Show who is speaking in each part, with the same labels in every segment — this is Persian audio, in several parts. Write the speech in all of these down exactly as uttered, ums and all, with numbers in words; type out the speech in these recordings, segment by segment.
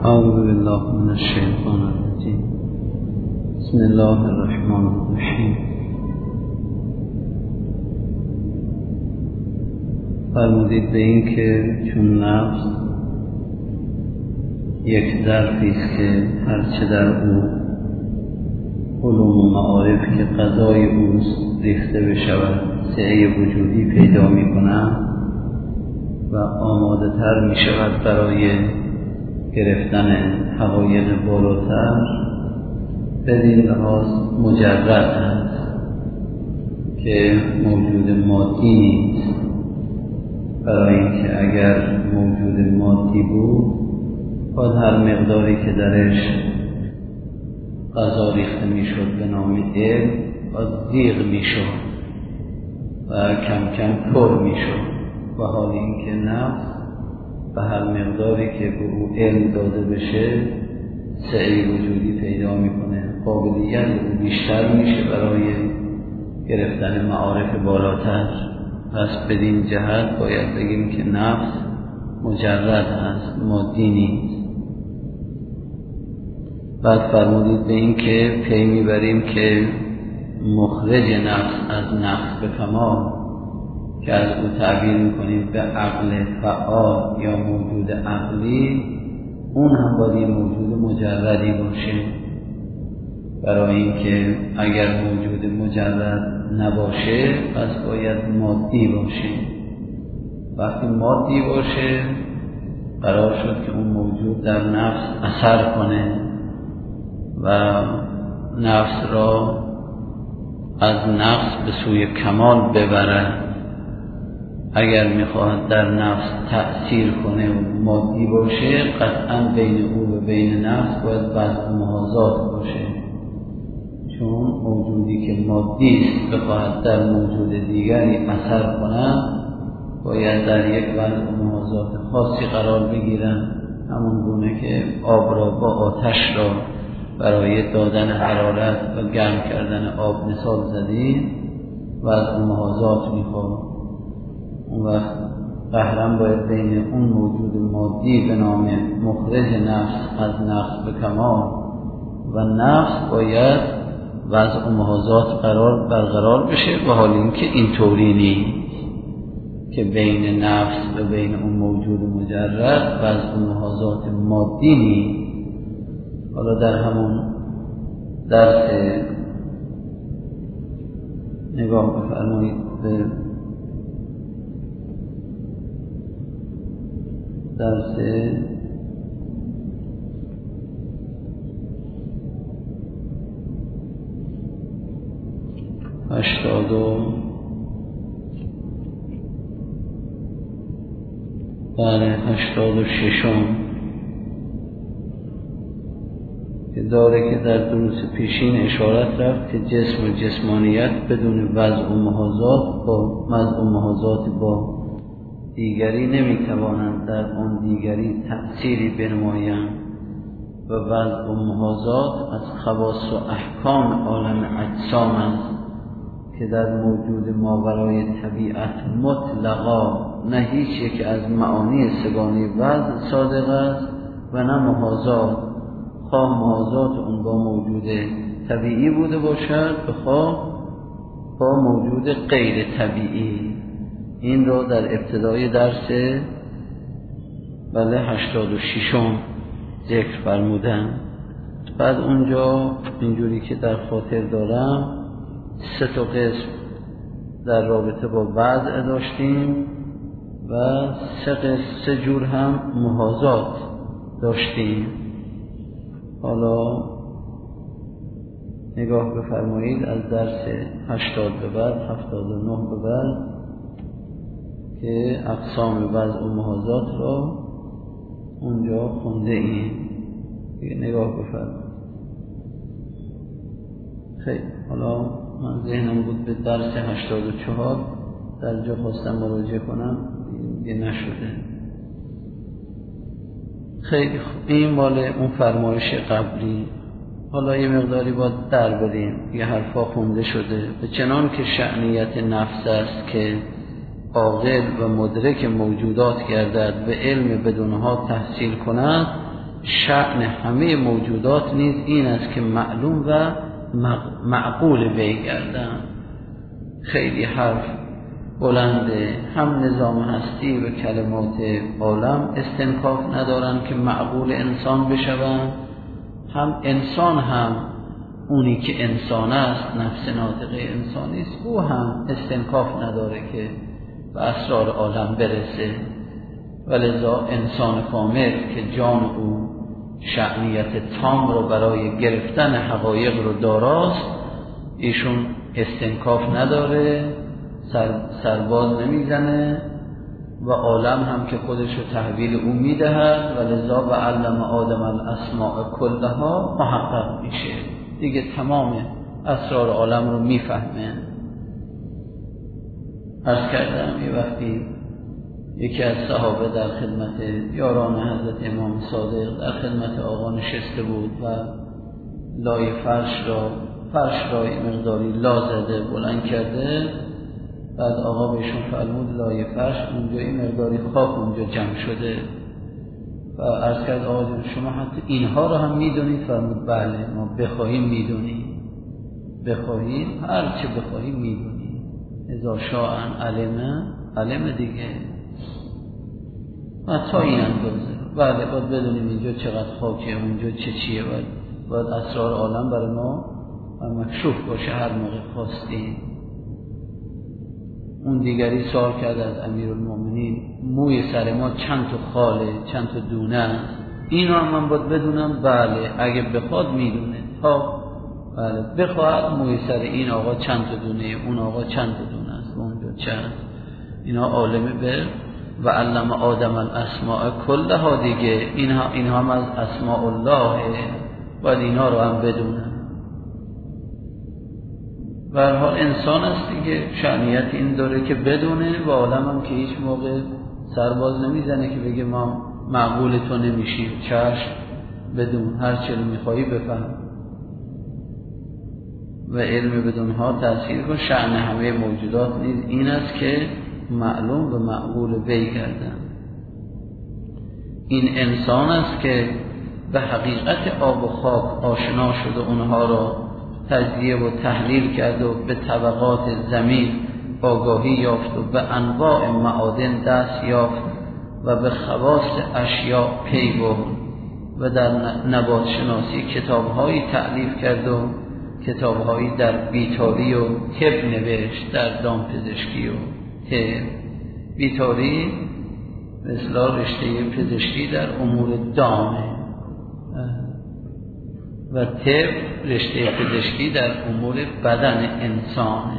Speaker 1: اعوذ بالله من الشیطان الرجیم. بسم الله الرحمن الرحیم. فرمودید به این که چون نفس یک ظرفی است که هرچه در او علوم و معارف که قضای اوست ریخته بشود سعی وجودی پیدا می کند و آماده تر می شود برای گرفتن حقایق بالاتر، بدین لحاظ مجرد است که موجود مادی نیست. برای اینکه اگر موجود مادی بود باید هر مقداری که درش غذا ریخته می شد به نام علم باید زیغ می شد و کم کم پر می شد. و حال اینکه نفس به هر مقداری که به او علم داده بشه سعی وجودی پیدا میکنه، قابلیت او بیشتر میشه برای گرفتن معارف بالاتر. پس بدین جهت باید بگیم که نفس مجرد است، مادی نیست. بعد فرمودید به این که پی میبریم که مخرج نفس از نفس به کمال که از او تعبیر میکنیم به عقل فعال یا موجود عقلی، اون هم باید موجود مجردی باشه. برای اینکه اگر موجود مجرد نباشه پس باید مادی باشه. وقتی مادی باشه قرار شد که اون موجود در نفس اثر کنه و نفس را از نفس به سوی کمال ببرد. اگر میخواهد در نفس تأثیر کنه و مادی باشه قطعا بین او و بین نفس باید وضع محاذات باشه، چون موجودی که مادی است بخواهد در موجود دیگری اثر کند باید در یک وضع محاذات خاصی قرار بگیرن، همون گونه که آب را با آتش را برای دادن حرارت و گرم کردن آب مثال زدیم وضع محاذات میخواد. اون وقت قهرم باید بین اون موجود مادی به نام مخرج نفس از نفس به کمال و نفس باید وضع محاذات قرار برقرار بشه، و حال اینکه اینطوری نیست که بین نفس و بین اون موجود مجرد وضع محاذات مادی نیست. حالا در همون درس نگاه بفرمایید به درس هشتاد و بله هشتاد و ششم که داره که در دروس پیشین اشارت رفت که جسم و جسمانیت بدون وضع و محاذات با وضع و محاذات با دیگری نمیتوانند در آن دیگری تأثیری بنمایند و وضع و محاذات از خواص و احکام عالم اجسام است که در موجود ماورای طبیعت مطلقا نه هیچ یک از معانی سگانی وضع صادق است و نه محاذات، خواه محاذات اون با موجود طبیعی بوده باشد بخواه با موجود غیر طبیعی. این رو در ابتدای درس بله هشتاد و ششم ذکر فرمودن. بعد اونجا اینجوری که در خاطر دارم سه تا قسم در رابطه با وضع داشتیم و سه قسم سه جور هم محاذات داشتیم. حالا نگاه بفرمایید از درس هشتاد به بعد هفتاد و نه به بعد که اقسام وضع و محاذات را اونجا خونده ایم. نگاه بفرمایید. خیلی حالا من ذهنم بود به درس هشتاد و چهار در جا خواستم مراجعه کنم دیگه نشده. خیلی خوب، این مال اون فرمایش قبلی. حالا یه مقداری باید در بریم، یه حرفا خونده شده. به چنان که شأنیت نفس است که عاقل و مدرک موجودات گردد و علم بدونها تحصیل کند، شأن همه موجودات نیز این است که معلوم و معقول وی گردند. خیلی حرف بلنده. هم نظام هستی و کلمات عالم استنکاف ندارن که معقول انسان بشوند، هم انسان هم اونی که انسان است، نفس ناطقه انسانی است، او هم استنکاف نداره که به اسرار عالم برسه. ولذا انسان کامل که جان او شأنیت تام رو برای گرفتن حقایق رو داراست، ایشون استنکاف نداره، سر سرباز نمیزنه و عالم هم که خودش رو تحویل او میدهد. ولذا و علم آدم الاسماء کلها محقق میشه، دیگه تمام اسرار عالم رو میفهمه. عرض کردم یه وقتی یکی از صحابه در خدمت یاران حضرت امام صادق در خدمت آقا نشسته بود و لای فرش را فرش را مقداری لا زده بلند کرده. بعد آقا بهشون فرمود لای فرش اونجا این مقداری خاک اونجا جمع شده و عرض کرد آقا جان شما حتی اینها رو هم میدونید؟ فرمود بله ما بخواهیم میدونیم، بخواهیم هر چه بخواهیم میدونیم. اذا شاء علم علم دیگه و تا این اندازه. بله باید بدونیم اینجا چقدر خاکه، اونجا چه چیه، باید, باید اسرار عالم برای ما مکشوف باشه هر موقع خواستیم. اون دیگری سوال کرد از امیرالمومنین موی سر ما چند تا خاله چند تا دونه است، این رو من باید بدونم؟ بله اگه بخواد میدونه. ها بله بخواد موی سر این آقا چند تا دونه، اون آقا چند تا دونه است، اونجا چند. اینا عالمه به و علم آدم الاسماء کلها دیگه، اینها اینها هم از اسماء الله، باید اینا رو هم بدونن. به هر حال انسان است دیگه، شأنیت این داره که بدونه و عالم هم که هیچ موقع سرباز نمیزنه که بگه ما معقول تو نمیشیم. چشم بدون، هر چه میخوایی بفهم و علم بدونها تأثیر کن. شأن همه موجودات نیز این است که معلوم و معقول وی کردن. این انسان است که به حقیقت آب و خاک آشنا شد و اونها را تجزیه و تحلیل کرد و به طبقات زمین آگاهی یافت و به انواع معادن دست یافت و به خواص اشیاء پی برد و در نبات شناسی کتاب‌هایی تألیف کرد و کتاب‌هایی در بیتاری و طب نوشت، در دامپزشکی و طب. بیتاری مثلا رشته پزشکی در امور دامه و طب رشته پزشکی در امور بدن انسانه.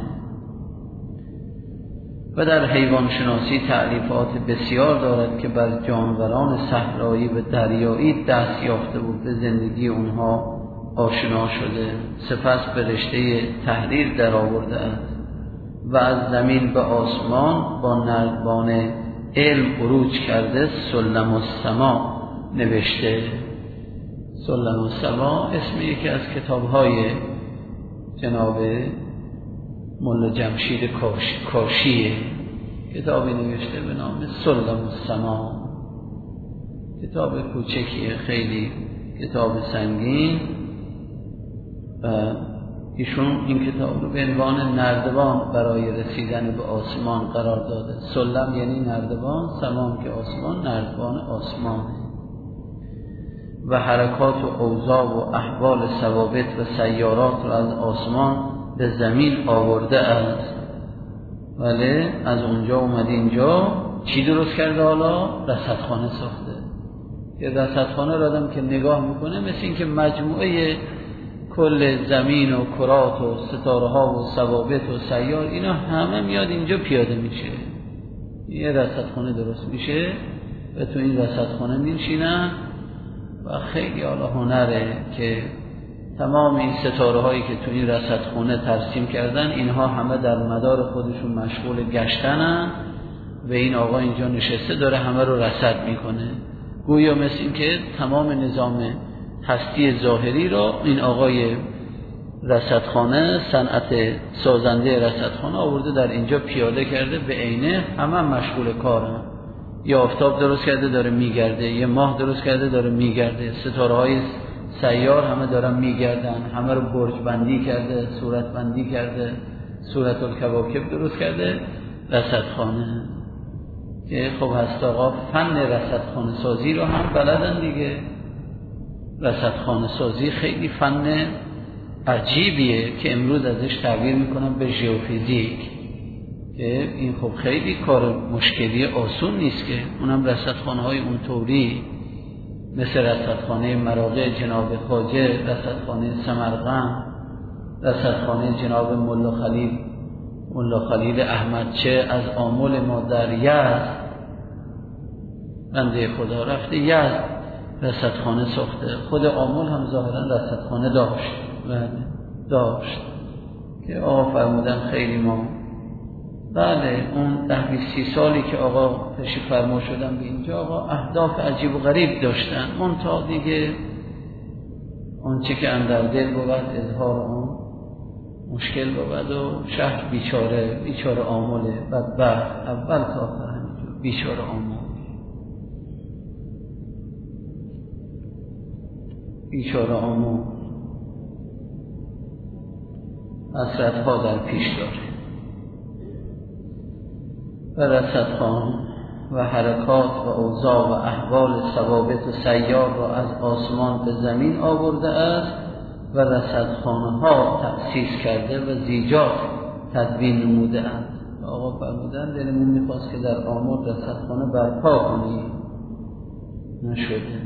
Speaker 1: و در حیوان شناسی تألیفات بسیار دارد که بر جانوران صحرایی و دریایی دست یافته بود، به زندگی اونها آشنا شده، سپس به رشته تحریر در آورده است و از زمین به آسمان با نردبان علم عروج کرده سلم السما نوشته. سلم السما اسم یکی از کتاب‌های جناب ملا جمشید کاش، کاشیه، کتابی نوشته به نام سلم السما. کتاب کوچکیه، خیلی کتاب سنگین و ایشون این کتاب رو به عنوان نردبان برای رسیدن به آسمان قرار داده. سلم یعنی نردبان، سمام که آسمان، نردبان آسمانه. و حرکات و اوضاع و احوال ثوابت و سیارات رو از آسمان به زمین آورده است، ولی از اونجا اومد اینجا چی درست کرده؟ حالا رصدخانه ساخته. یه رصدخانه رو آدم که نگاه میکنه مثل این که مجموعه کل زمین و کرات و ستاره ها و ثوابت و سیار اینا همه میاد اینجا پیاده میشه، یه رصدخانه درست میشه و تو این رصدخانه میشینن و خیلی حالا هنره که تمام این ستاره هایی که تو این رصدخانه ترسیم کردن اینها همه در مدار خودشون مشغول گشتنن و این آقا اینجا نشسته داره همه رو رصد میکنه، گویا مثل این که تمام نظام هستی ظاهری رو این آقای رصدخانه، صنعت سازنده رصدخانه آورده در اینجا پیاده کرده، به عینه همه مشغول کارن. یه آفتاب درست کرده داره میگرده، یه ماه درست کرده داره میگرده، ستاره های سیار همه دارن میگردن، همه رو برج بندی کرده، صورت بندی کرده، صورت الکواکب درست کرده. رصدخانه که خب هست آقا فن رصدخانه سازی رو هم بلدن دیگه. رصدخانه سازی خیلی فن عجیبیه که امروز ازش تعبیر میکنم به ژئوفیزیک، که این خب خیلی کار مشکلی آسون نیست که اونم رصدخانه های اون طوری مثل رصدخانه مراغه جناب خواجه، رصدخانه سمرقند، رصدخانه جناب ملا خلیل ملا خلیل احمدچه از آمل ما در یزد، بنده خدا رفته یزد رصدخانه ساخته. خود آمل هم ظاهرا رصدخانه داشت داشت که آقا فرمودن خیلی ما بله اون ده بیست سی سالی که آقا تشریف فرما شدن به اینجا، آقا اهداف عجیب و غریب داشتن، اون تا دیگه اون چه که اندر دل بود اظهار اون مشکل بود و شهر بیچاره بیچاره آمله بدبخت اول تا آخر همینجور بیچاره آمل بیچاره آمل حسرت‌ها در پیش داره. و رصدخانه و حرکات و اوضاع و احوال ثوابت و سیار را از آسمان به زمین آورده است و رصدخانه ها تأسیس کرده و زیجات تدوین نموده است. آقا فرمودن دلمون میخواست که در آمل رصدخانه برپا کنی، نشده.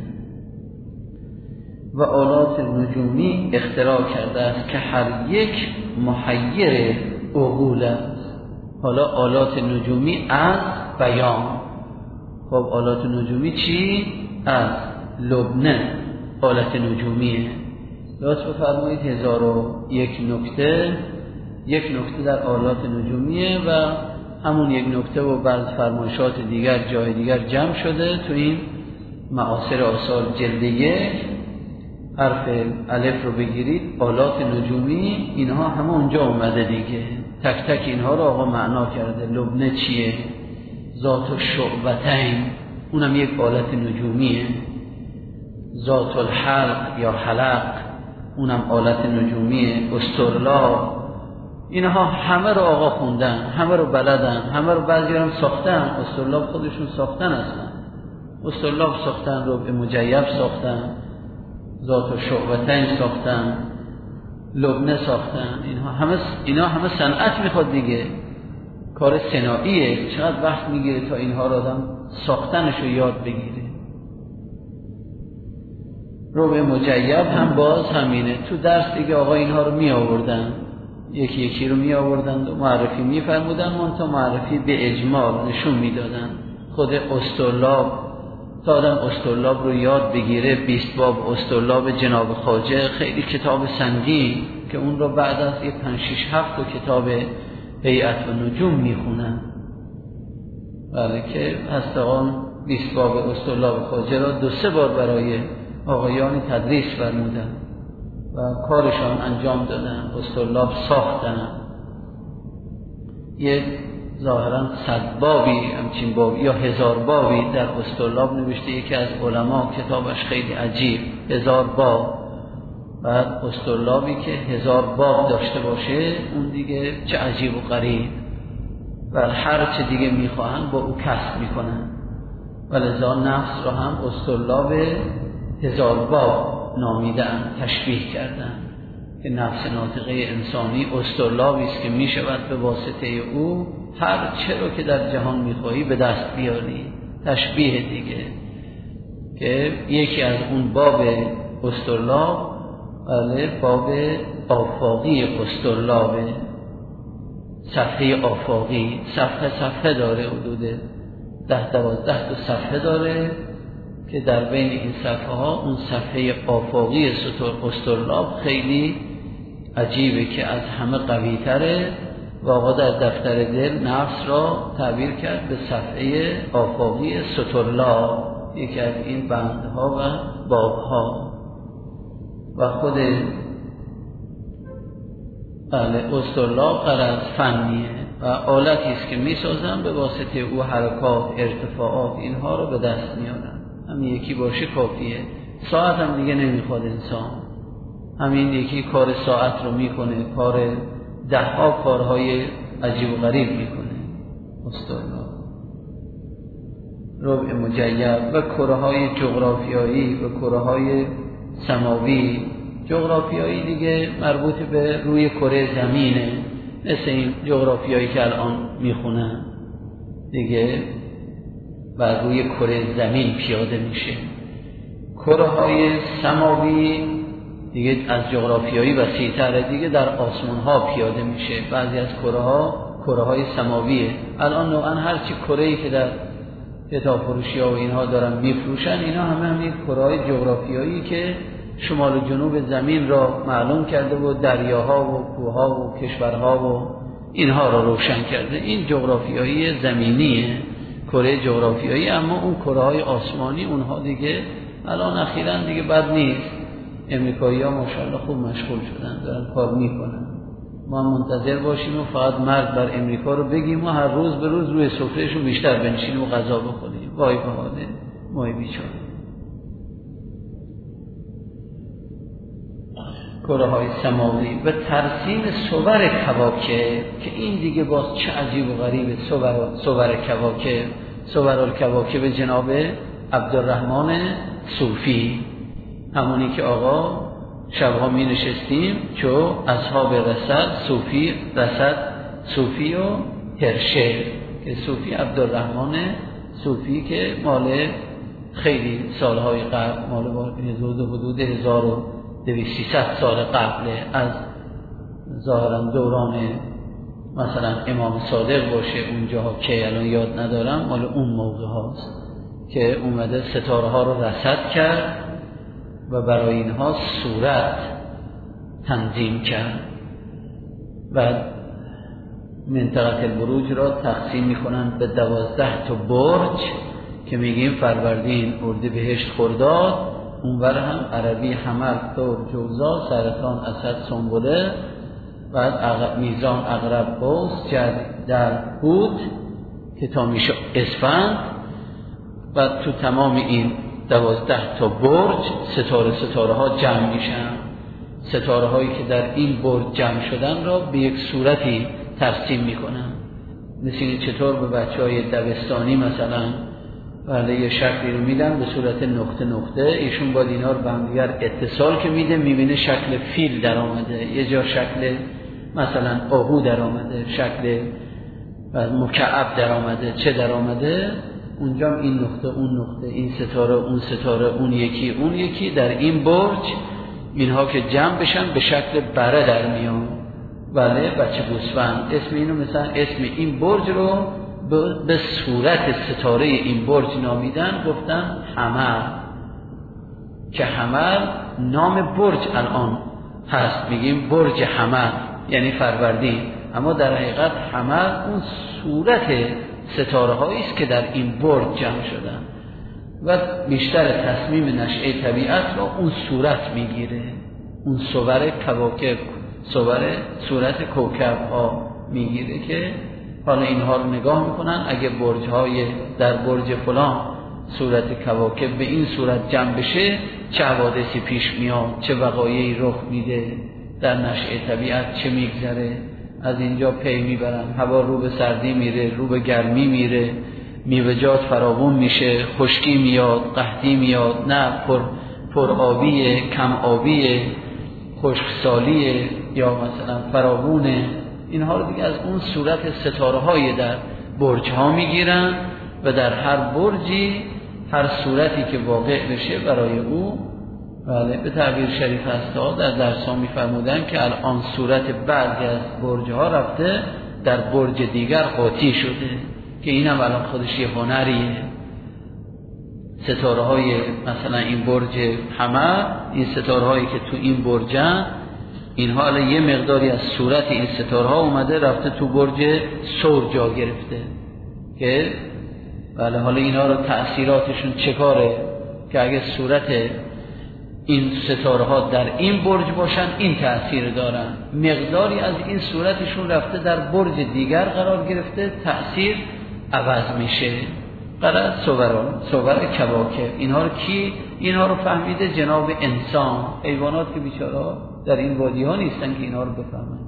Speaker 1: و آلات نجومی اختراع کرده است که هر یک محیر عقول است. حالا آلات نجومی از بیان، خب آلات نجومی چی؟ از لبنه آلات نجومیه. لطف بفرمایید هزار و یک نکته یک نکته در آلات نجومیه و همون یک نکته و بعض فرمایشات دیگر جای دیگر جمع شده تو این معاصر آثار جلد یک. حرف الف رو بگیرید آلات نجومی، اینها همه اونجا اومده دیگه، تک تک اینها رو آقا معنا کرده. لبنه چیه؟ ذات الشعبتین، اونم یک آلت نجومیه. ذات الحلق یا حلق، اونم آلت نجومیه. استرلاب، اینها همه رو آقا خوندن، همه رو بلدن، همه رو بعضی هم ساختن. استرلاب خودشون ساختن اصلا، استرلاب ساختن، ربع مجیب ساختن، ذات الشعبتین ساختن، لبنه ساختن. اینها همه اینا همه صنعت میخواد دیگه، کار صناعیه. چقدر وقت میگیره تا اینها رو آدم ساختنش رو یاد بگیره. ربع مجیب هم باز همینه، تو درس دیگه آقا اینها رو می آوردن، یکی یکی رو می آوردن و معرفی می فرمودن، منتها معرفی به اجمال نشون میدادن. خود استرلاب تا آدم استرلاب رو یاد بگیره، بیست باب استرلاب جناب خواجه، خیلی کتاب سنگین که اون رو بعد از یک پنج شش هفت و کتاب هیئت و نجوم میخونن. بله که هستقان بیست باب استرلاب خواجه را دو سه بار برای آقایان تدریس فرمودن و کارشان انجام دادن، استرلاب ساختن. یک ظاهرا صد بابی همچین بابی یا هزار بابی در استرلاب نوشته یکی از علما، کتابش خیلی عجیب، هزار باب. بعد استرلابی که هزار باب داشته باشه اون دیگه چه عجیب و غریب، و هر چه دیگه میخواهن با او کسب میکنن. ولذا نفس را هم استرلاب هزار باب نامیدن، تشبیه کردن که نفس ناطقه انسانی استرلابی است که میشود به واسطه او هر چه رو که در جهان میخواهی به دست بیاری. تشبیه دیگه که یکی از اون باب استرلاب، بله باب آفاقی استرلابه، صفحه آفاقی، صفحه صفحه داره، حدود ده دوازده تا صفحه داره که در بین این صفحه ها اون صفحه آفاقی استرلاب خیلی عجیبه که از همه قوی تره. واقعا در دفتر دل نفس را تعبیر کرد به صفحه آفاقی سترلاب، یکی از این بندها و بابها. و خود بله استرلاب غرض فنیه، و آلتی است که میسازن به واسطه او حرکات، ارتفاعات اینها رو به دست میارن. همین یکی باشه کافیه. ساعت هم دیگه نمیخواد انسان، همین یکی کار ساعت رو میکنه، کار ده ها کارهای عجیب و غریب میکنه. استاد ربع مجیب و کره های جغرافیایی و کره های سماوی. جغرافیایی دیگه مربوط به روی کره زمینه، مثل این جغرافیایی که الان میخونن دیگه بر روی کره زمین پیاده میشه. کره های سماوی دیگه از جغرافیایی وسیع‌تره، دیگه در آسمان ها پیاده میشه. بعضی از کره ها کره های سماویه. الان نوعا هر چی کره‌ای که در کتاب فروشی ها و اینها دارن میفروشن، اینا همه همین کره های جغرافیایی که شمال و جنوب زمین را معلوم کرده و دریاها و کوهها و کشورها و اینها را روشن کرده. این جغرافیایی زمینیه، کره جغرافیایی. اما اون کره های آسمانی اونها دیگه الان اخیراً دیگه بد نیست. امریکایی ها ماشاءالله خوب مشغول شدن، دارن کار میکنن. ما منتظر باشیم و فقط مرد بر امریکا رو بگیم و هر روز به روز روی سفرهشون بیشتر بنشینیم و غذا بخوریم. وای به حال مای بیچاره. کره های سماوی و ترسیم صور کواکب، که این دیگه باز چه عجیب و غریبه. صور صور کواکب، صور الکواکب جناب عبدالرحمن صوفی، همونی که آقا شبها می نشستیم چو اصحاب رسد صوفی رسد صوفی و هرشه، که صوفی عبدالرحمن صوفی که مال خیلی سالهای قبل، مال حدود هزار و دویست سال قبل از ظاهرا دوران مثلا امام صادق باشه اونجاها که الان یاد ندارم، مال اون موقع هاست که اومده ستاره ها رو رصد کرد و برای اینها صورت تنظیم کرد و منطقه البروج را تقسیم میکنن به دوازده تا برج که میگیم فروردین، اردیبهشت، خرداد، اونور هم عربی حمل، ثور، جوزا، سرطان، اسد، سنبله، بعد عقب میزان، عقرب، قوس، جد، در، هود که تا میشه اسفند. و تو تمام این دوازده تا برج ستاره ستاره ها جمع میشن. ستاره هایی که در این برج جمع شدن را به یک صورتی ترسیم میکنن. مثل چطور به بچه های دبستانی مثلا بله یه شکلی رو میدن به صورت نقطه نقطه، ایشون با اینا رو به هم دیگر اتصال که میده میبینه شکل فیل در آمده، یه جا شکل مثلا آهو در آمده، شکل مکعب در آمده، چه در آمده، اونجا این نقطه اون نقطه، این ستاره اون ستاره، اون یکی اون یکی، در این برج اینها که جمع بشن به شکل بره در میان. بله بچه گوسفند. اسم اینو مثلا اسم این برج رو به صورت ستاره این برج نامیدن، گفتن حمل، که حمل نام برج الان هست، میگیم برج حمل یعنی فروردین، اما در حقیقت حمل اون صورت ستاره هایی است که در این برج جمع شدن و بیشتر تصمیم نشأه طبیعت رو اون صورت میگیره، اون صور کواکب، صور صورت کوکب ها میگیره که حالا اینها رو نگاه میکنن. اگه برج های در برج فلان صورت کواکب به این صورت جمع بشه چه حوادثی پیش میاد، چه وقایعی رخ میده در نشأه طبیعت، چه میگذره. از اینجا پی میبرن، هوا رو به سردی میره، رو به گرمی میره، میوه‌جات فراوون میشه، خشکی میاد، قحطی میاد، نه پر پر آبیه، کم آبیه، خشکسالیه یا مثلا فراوونه. اینها رو دیگه از اون صورت ستاره های در برج ها میگیرن و در هر برجی هر صورتی که واقع بشه برای او، بله به تعبیر شریف هستا در درس ها میفرمودن که الان صورت بعضی از برج ها رفته در برج دیگر قاطی شده، که این هم الان خودش یه هنریه. ستاره های مثلا این برج حمل، این ستاره هایی که تو این برجن، اینها الان یه مقداری از صورت این ستاره ها اومده رفته تو برج ثور جا گرفته، که بله حالا اینا رو تأثیراتشون چه کاره، که اگه صورت این ستاره ها در این برج باشن این تأثیر دارن، مقداری از این صورتشون رفته در برج دیگر قرار گرفته تأثیر عوض میشه. برای صوران صور کواکب اینها رو کی اینها رو فهمیده؟ جناب انسان. حیوانات که بیچاره در این وادی ها نیستن که اینها رو بفهمند.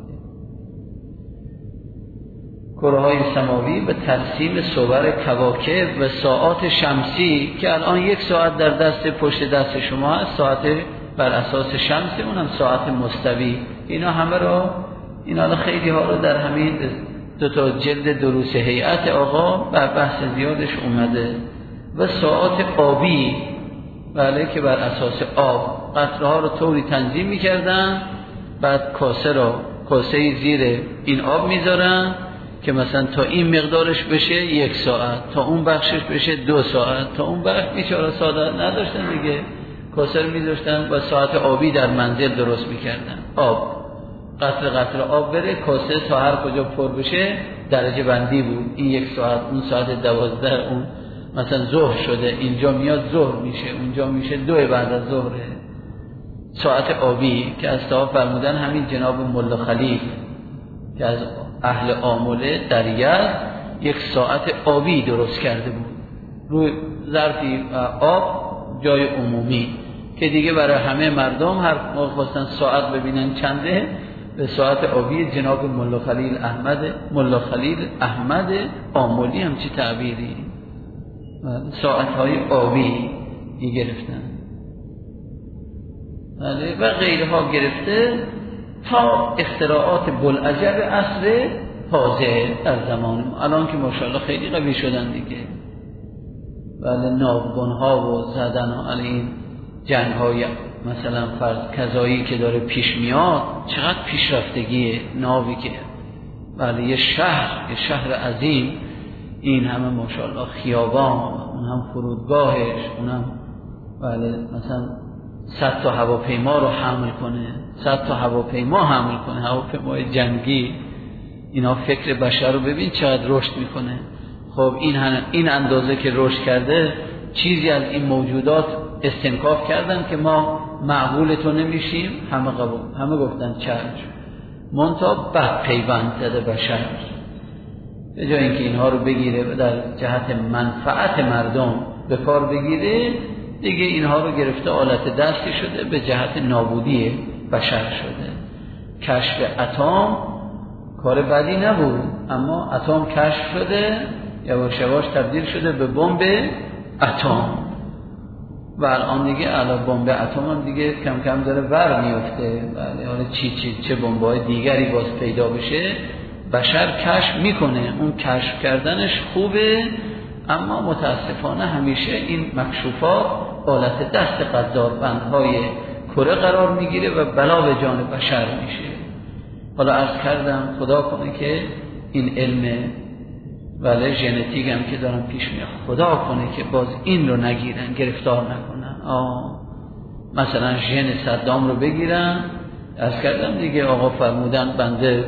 Speaker 1: کره های سماوی به ترسیم صور کواکب و ساعات شمسی که الان یک ساعت در دست پشت دست شما هست، ساعت بر اساس شمسی، اونم ساعت مستوی. اینا همه رو اینا خیلی ها رو در همین دو تا جلد دروس هیئت آقا بر بحث زیادش اومده. و ساعات آبی، بله، که بر اساس آب قطره ها رو طوری تنظیم میکردن، بعد کاسه رو کاسه زیر این آب میذارن که مثلا تا این مقدارش بشه یک ساعت، تا اون بخشش بشه دو ساعت، تا اون بخش بیچاره ساعت نداشتن دیگه، کاسه رو میذاشتن و ساعت آبی در منزل درست میکردن. آب قطره قطره آب بره، کاسه تا هر کجا پر بشه درجه بندی بود. این یک ساعت، اون ساعت دوازده، اون مثلا ظهر شده، اینجا میاد ظهر میشه، اونجا میشه دو بعد از ظهره. ساعت آبی که از تا فرمودن همین جناب ملا خلیف که از اهل آمله در یزد یک ساعت آبی درست کرده بود روی ظرفی آب جای عمومی که دیگه برای همه مردم هر موقع خواستن ساعت ببینن چنده به ساعت آبی جناب ملا خلیل احمد ملا خلیل احمد آملی همچی تعبیری ساعت های آبی گرفتن و غیرها گرفته تا اختراعات بلعجب عصر تازه در زمان ما الان که ماشاءالله خیلی قوی شدن دیگه. بله، ناوگان ها و زدن ها علی این جنگ های مثلا فرض کذایی که داره پیش میاد، چقدر پیشرفتگیه ناوی که بله یه شهر یه شهر عظیم، این همه ماشاءالله خیابان، اون هم فرودگاهش، اون هم بله مثلا صد تا هواپیما رو حمل کنه، صد تا هواپیما حمل کنه، هواپیمای جنگی. اینا فکر بشر رو ببین چقدر رشد میکنه. خب این این اندازه که رشد کرده، چیزی از این موجودات استنکاف کردن که ما معقول تو نمیشیم، همه قبول، همه گفتن چشم. منتها بد پیوند زده بشر، به جای اینکه اینها رو بگیره و در جهت منفعت مردم به کار بگیره، دیگه اینها رو گرفته آلت دستی شده به جهت نابودی بشر شده. کشف اتم کار بدی نبود، اما اتم کشف شده، یواش یواش تبدیل شده به بمب اتم و الان دیگه الان بمب اتم هم دیگه کم کم داره ور میفته. بله، حالا چی چی چه بمب‌های دیگری باز پیدا بشه بشر کشف میکنه. اون کشف کردنش خوبه، اما متاسفانه همیشه این مکشوفات آلت دست قداربندهای کره قرار میگیره و بلا به جان بشر میشه. حالا عرض کردم خدا کنه که این علم ولی ژنتیک هم که دارن پیش میاد، خدا کنه که باز این رو نگیرن، گرفتار نکنن. آه مثلا ژن صدام رو بگیرن. عرض کردم دیگه آقا فرمودن بنده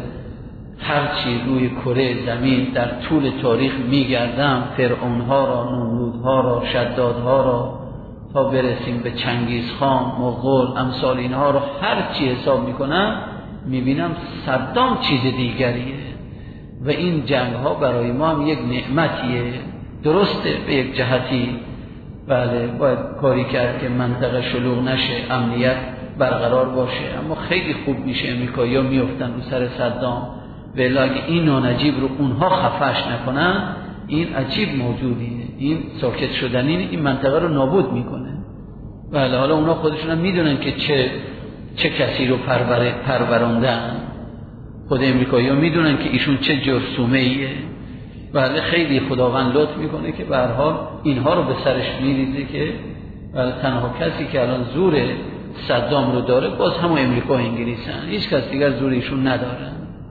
Speaker 1: هرچی روی کره زمین در طول تاریخ میگردم، فرعونها را، نمرودها را، شدادها را، تا برسیم به چنگیزخان، مغول، امثال اینها رو هرچی حساب میکنم میبینم صدام چیز دیگریه و این جنگ ها برای ما هم یک نعمتیه. درسته به یک جهتی بله باید کاری کرد که منطقه شلوغ نشه، امنیت برقرار باشه، اما خیلی خوب میشه امریکایی‌ها میافتن رو سر صدام، ولی اگه این نانجیب رو اونها خفش نکنن، این عجیب موجودیه، این ساکت شدنی این منطقه رو نابود میکنه. بله، حالا اونا خودشون هم میدونن که چه چه کسی رو پرور پروراندن، خود امریکایی‌ها میدونن که ایشون چه جرثومه‌ایه. بله، خیلی خداوند لطف میکنه که به هر حال اینها رو به سرش میریزه که بله تنها کسی که الان زور صدام رو داره باز همون امریکا و انگلیسن، هیچ کس دیگر زور ایشون ندارن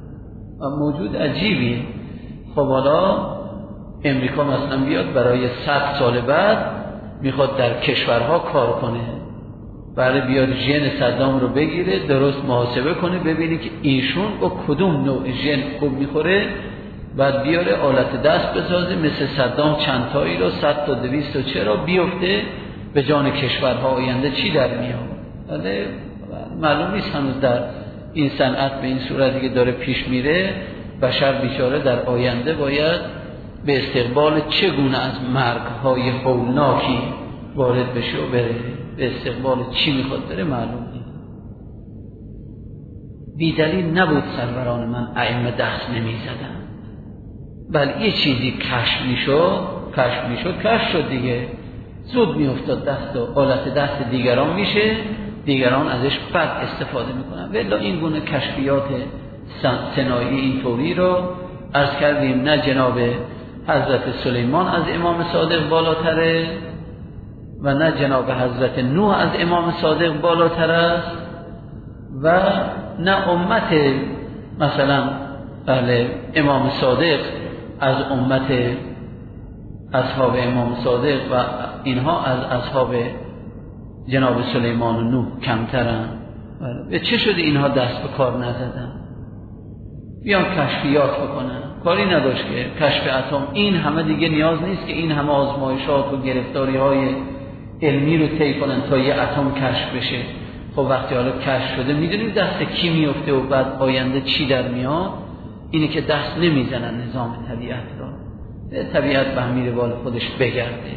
Speaker 1: و موجود عجیبیه. خب حالا امریکا مثلا بیاد برای صد سال بعد میخواد در کشورها کار کنه، بله بیاد ژن صدام رو بگیره، درست محاسبه کنه، ببینی که ایشون با کدوم نوع ژن خوب میخوره، بعد بیاره آلت دست بسازه مثل صدام چند تایی رو صد تا دویست تا چرا بیفته به جان کشورها آینده چی در میاد. ولی معلوم نیست هنوز در این صنعت به این صورتی که داره پیش میره بشر بیچاره در آینده باید به استقبال چگونه از مرگ‌های هولناکی وارد بشه و بره، به استقبال چی میخواد بره معلوم نیست. بی‌دلیل نبود سروران من ائمه دست نمیزدن، بل یه چیزی کشف میشد کشف میشد کشف شد دیگه، زود میافتاد دست و آلت دست دیگران میشه، دیگران ازش بد استفاده میکنن. ولی این گونه کشفیات صناعی اینطوری رو عرض کردیم نه جناب حضرت سلیمان از امام صادق بالاتره و نه جناب حضرت نوح از امام صادق بالاتر است و نه امت مثلا بله امام صادق از امت اصحاب امام صادق و اینها از اصحاب جناب سلیمان و نوح کمترن. به چه شده اینها دست به کار نزدن؟ بیان کشفیات بکنن، کاری نداشت که کشف اتم این همه دیگه نیاز نیست که این همه آزمایشات و گرفتاری های علمی رو طی کنن تا یه اتم کشف بشه. خب وقتی حالا کشف شده میدونیم دست کی میفته و بعد آینده چی در میاد. اینه که دست نمیزنن نظام طبیعت را، طبیعت به همین روال خودش بگرده.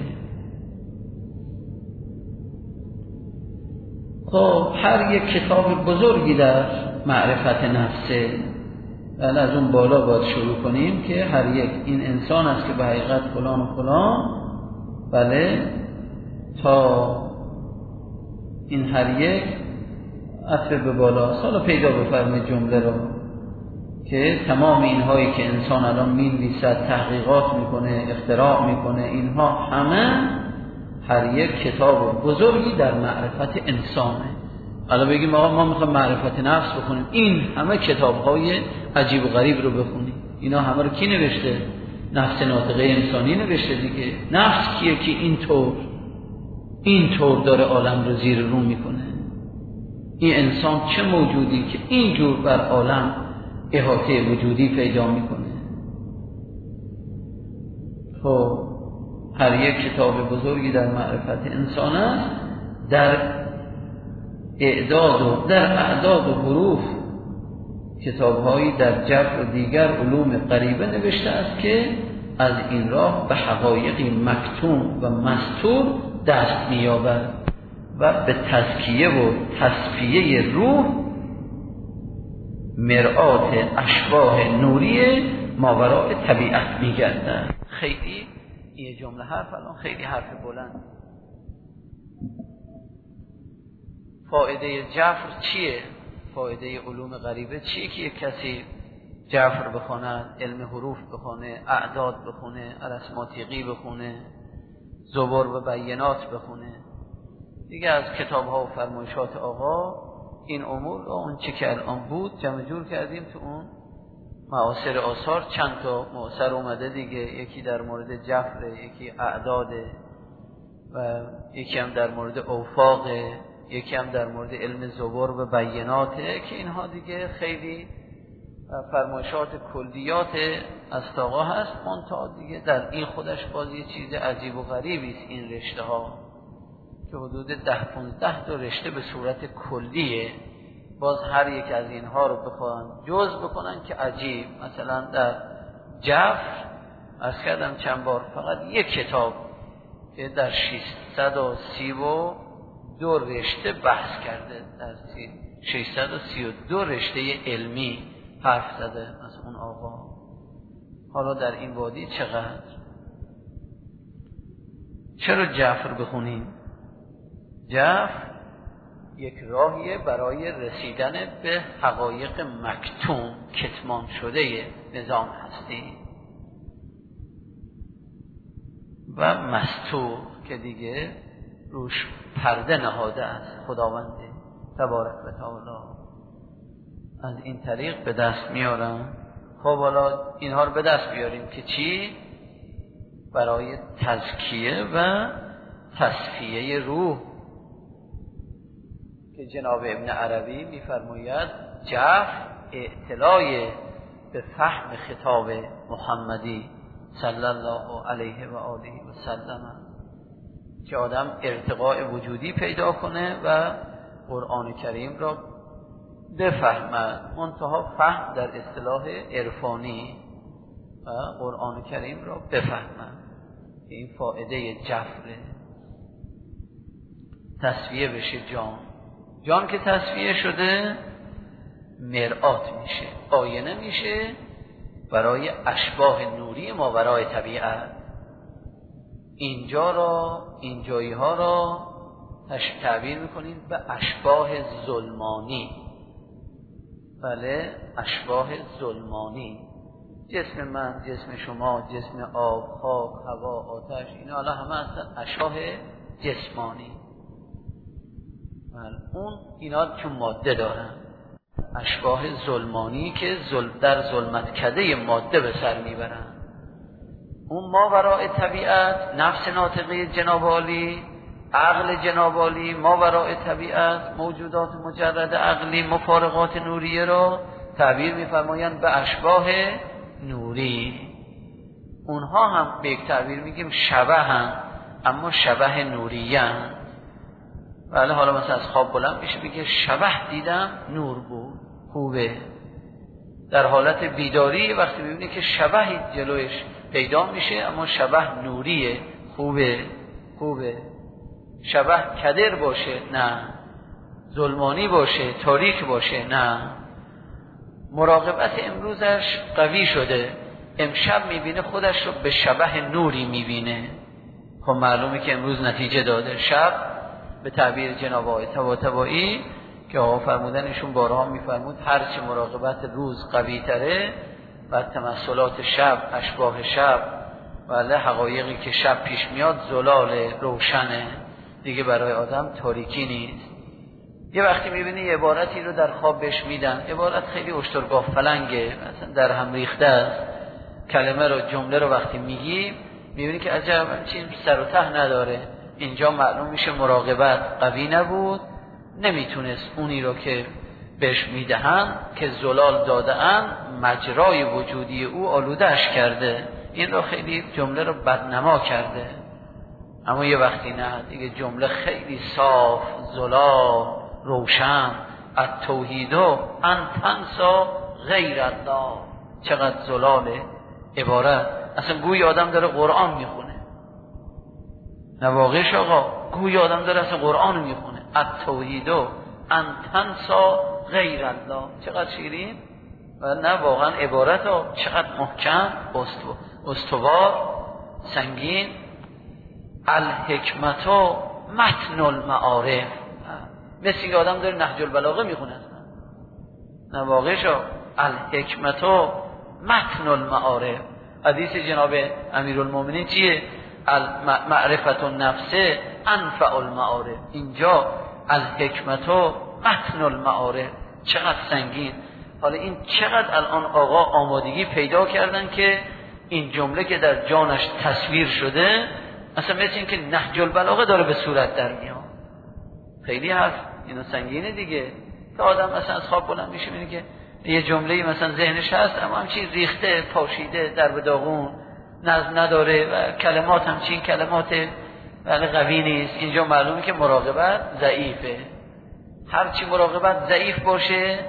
Speaker 1: خب هر یک کتاب بزرگی در معرفت نفسه، بله از اون بالا باید شروع کنیم که هر یک این انسان است که به حقیقت فلان و فلان، بله تا این هر یک عطف به بالا حالا پیدا بفرمه جمله رو که تمام اینهایی که انسان الان می‌نویسد، تحقیقات میکنه، اختراع میکنه، اینها همه هر یک کتاب بزرگی در معرفت انسانه. حالا بگیم آقا ما میخوایم معرفت نفس بخونیم، این همه کتاب‌های عجیب و غریب رو بخونیم، اینا همه رو کی نوشته؟ نفس ناطقه انسانی نوشته دیگه. نفس کیه که اینطور اینطور داره عالم رو زیر رو میکنه؟ این انسان چه موجودی که اینجور بر عالم احاطه وجودی پیدا میکنه؟ خب هر یک کتاب بزرگی در معرفت انسان است، در اعداد و در اعداد و حروف کتاب‌هایی در جبر و دیگر علوم غریبه نوشته است که از این راه به حقایقی مکتوم و مستور دست می‌یابد و به تزکیه و تصفیه روح مرآت اشباح نوری ماوراء طبیعت می‌گردد. خیلی این جمله حرف الان خیلی حرف بلند. فایده جبر چیه؟ فایده علوم غریبه چیه که یک کسی جبر بخونه، علم حروف بخونه، اعداد بخونه، ارثماتیقی بخونه، زبر و بینات بخونه؟ دیگه از کتاب ها و فرمایشات آقا این امور و اون چی که الان بود جمع جور کردیم تو اون معاصر آثار. چند تا معاصر اومده دیگه، یکی در مورد جبر، یکی اعداده و یکی هم در مورد اوفاقه، یکی هم در مورد علم زبر و بیناته که اینها دیگه خیلی فرمایشات کلیات استاقا هست. منتها دیگه در این خودش باز یه چیز عجیب و غریبی است این رشته ها که حدود ده پونزده تا رشته به صورت کلیه. باز هر یک از اینها رو بخوان جز بکنن که عجیب. مثلا در جبر از کردم چند بار فقط یک کتاب که در ششصد و سی و دو رشته بحث کرده، در ششصد و سی و دو رشته علمی حرف زده از اون آقا. حالا در این وادی چقدر؟ چرا جعفر بخونیم؟ جعفر یک راهیه برای رسیدن به حقایق مکتوم، کتمان شده نظام هستی و مستور که دیگه روش پرده نهاده است خداوند تبارک و تعالی. از این طریق به دست میارم. خب حالا اینها رو به دست بیاریم که چی؟ برای تزکیه و تصفیه روح که جناب ابن عربی میفرماید جعفر اعتلای به فهم خطاب محمدی صلی الله علیه و آله و سلم، که آدم ارتقاء وجودی پیدا کنه و قرآن کریم را بفهمد. منتها فهم در اصطلاح عرفانی و قرآن کریم را بفهمد. این فائده جفره. تصفیه بشه جان. جان که تصفیه شده مرآت میشه، آینه میشه برای اشباح نوری ما برای طبیعت. اینجا را اینجایی ها را تعبیر میکنیم به اشباح ظلمانی. بله، اشباح ظلمانی. جسم من، جسم شما، جسم آب، خاک، هوا، آتش، اینا حالا همه هستن اشباح جسمانی. بله، اون اینا چون ماده دارن، اشباح ظلمانی که ظلم در ظلمت کده ماده به سر میبرن. اون ما وراء طبیعت، نفس ناطقه جناب عالی، عقل جناب عالی، ما وراء طبیعت، موجودات مجرد عقلی، مفارقات نوریه را تعبیر میفرمایند به اشباح نوری. اونها هم به یک تعبیر میگیم شبه هم، اما شبه نوریه هم. بله، حالا مثلا از خواب بلند میشه بگه شبه دیدم نور بود، خوبه. در حالت بیداری وقتی ببینی که شبهی جلوش پیدا میشه اما شبه نوریه، خوبه خوبه. شبه کدر باشه نه، ظلمانی باشه، تاریک باشه نه. مراقبت امروزش قوی شده، امشب میبینه خودش رو به شبه نوری میبینه. خب معلومه که امروز نتیجه داده. شب به تعبیر جناب آقای طباطبایی که آقا فرمودنشون بارها میفرمود هرچی مراقبت روز قوی تره و تمثلات شب، اشباح شب و حقایقی که شب پیش میاد زلال روشنه دیگه، برای آدم تاریکی نیست. یه وقتی میبینی یه عبارتی رو در خواب بهش میدن، عبارت خیلی اشترگاه فلنگه، مثلا در هم ریخته است، کلمه رو جمله رو وقتی میگی میبینی که عجب چیز سر و ته نداره. اینجا معلوم میشه مراقبت قوی نبود، نمیتونست اونی رو که بهش میدهن که زلال داده‌اند مجرای وجودی او آلوده‌اش کرده، این رو خیلی جمله رو بدنما کرده. اما یه وقتی نه دیگه جمله خیلی صاف، زلال، روشن، التوحیدو ان تنسا غیر الله. چقدر زلاله عبارت، اصلا گوی آدم داره قرآن میخونه. نواقش آقا گوی آدم داره اصلا قرآن میخونه. التوحیدو ان تنسا غیر الله، چقدر شیرین و نه واقعا عبارت ها چقدر محکم، استوار، سنگین. الحکمتو متن المعارف، مثل اینکه آدم داره نهج البلاغه میخونه. نواقش ها الحکمتو متن المعارف. حدیث جناب امیرالمومنین چیه؟ المعرفت النفس انفع المعارف. اینجا الحکمتو متن المعارف، چقدر سنگین. حالا این چقدر الان آقا آمادگی پیدا کردن که این جمله که در جانش تصویر شده مثلا مثل این که نهج البلاغه داره به صورت در میاد. خیلی حرف اینو سنگینه دیگه. تا آدم مثلا از خواب بلند میشه میبینه که یه جمله‌ای مثلا ذهنش هست اما همچین ریخته، پاشیده، در به داغون، نظم نداره و کلمات همچین کلمات ولی قوی نیست. اینجا معلومه که مراقبت ضعیفه. هرچی مراقبت ضعیف باشه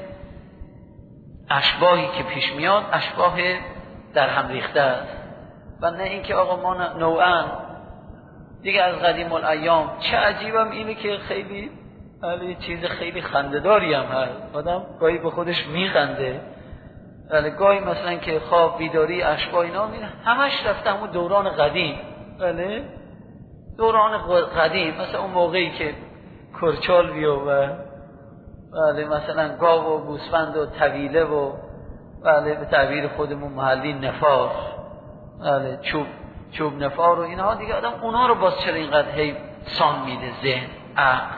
Speaker 1: اشباهی که پیش میاد اشباح در هم ریخته است. و نه اینکه آقا ما نوعا دیگه از قدیم الایام. چه عجیبم اینه که خیلی ولی چیز خیلی خنده‌داری هم هست، آدم گاهی به خودش میخنده. ولی گاهی مثلا که خواب بیداری اشباح اینا میره همش رفته همون دوران قدیم. ولی دوران قدیم مثلا اون موقعی که کرچال بیو و ولی مثلا گاو و گوسفند و طویله و ولی به تعبیر خودمون محلی نفار، ولی چوب چوب نفار و اینها دیگه آدم اونها رو باز چرا اینقدر هی سان میده ذهن عقل.